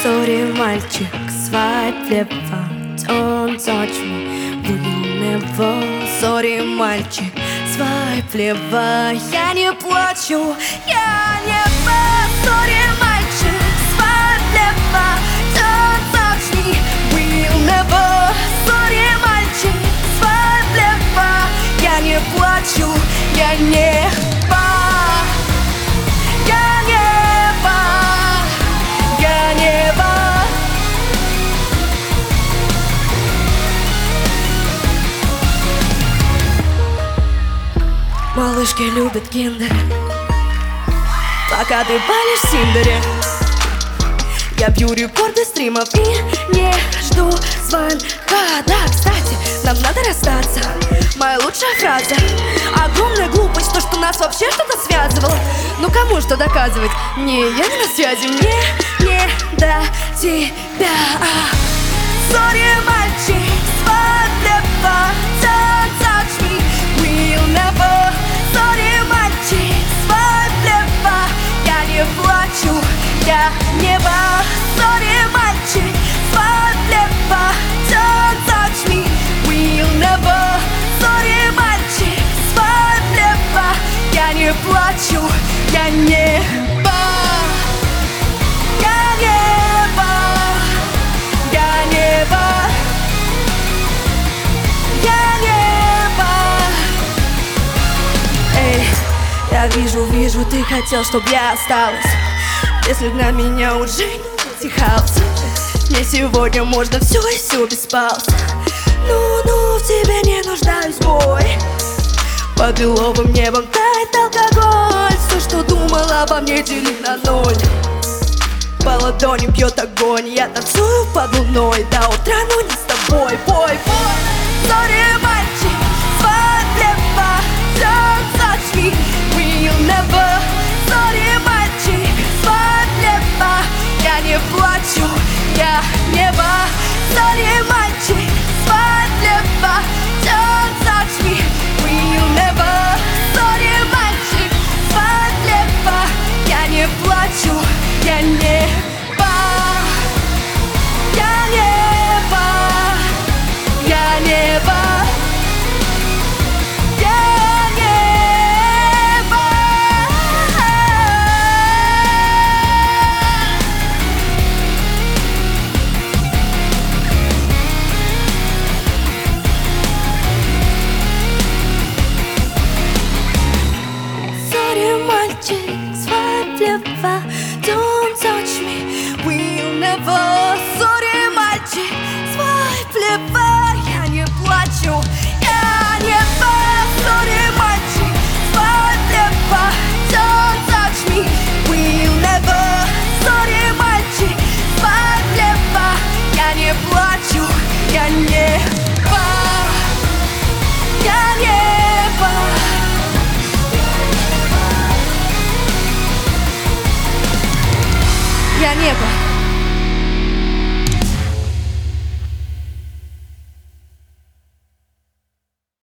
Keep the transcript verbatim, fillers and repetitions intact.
Sorry, мальчик, swipe лево, don't touch me, we'll never. Sorry, мальчик, swipe лево, я не плачу, я не по. Sorry, мальчик, swipe лево, don't touch me, we'll never. Sorry, мальчик, swipe лево, я не плачу, я не по. Малышки любят киндер, пока ты палишь в синдере. Я бью рекорды стримов и не жду звонка. Да, кстати, нам надо расстаться. Моя лучшая фраза: огромная глупость, то, что нас вообще что-то связывало. Ну кому что доказывать? Не, я не на связи, мне не до тебя. Sorry, мальчик, swipe лево, don't touch me, we'll never. Sorry, мальчик, swipe лево, я не плачу, я небо. Sorry, мальчик, swipe лево, don't touch me, we'll never. Sorry, мальчик, swipe лево, я не плачу, я небо. Я небо, я небо, я небо. Эй, я вижу, вижу, ты хотел, чтоб я осталась. Если б на меня уже не тихался, мне сегодня можно все и все без пауз. Ну-ну, в тебе не нуждаюсь, бой. Под лиловым небом тает алкоголь. Все, что думала обо мне, дели на ноль. По ладони бьет огонь, я танцую под луной до утра, но не с тобой, бой, бой. Sorry, мальчик, swipe лево, don't touch me, we'll never. Sorry, мальчик, swipe лево, я не плачу, я небо. Sorry, мальчик, swipe лево, don't touch me, we'll never. Sorry, мальчик, swipe лево, я не плачу, я небо. Я небо, я небо. Don't touch me, we'll never. Sorry, мальчик, swipe лево, я не плачу, я небо. Sorry, мальчик, swipe лево, don't touch me, we'll never. Sorry, мальчик, swipe лево, я не плачу, я небо. Я небо. Я небо.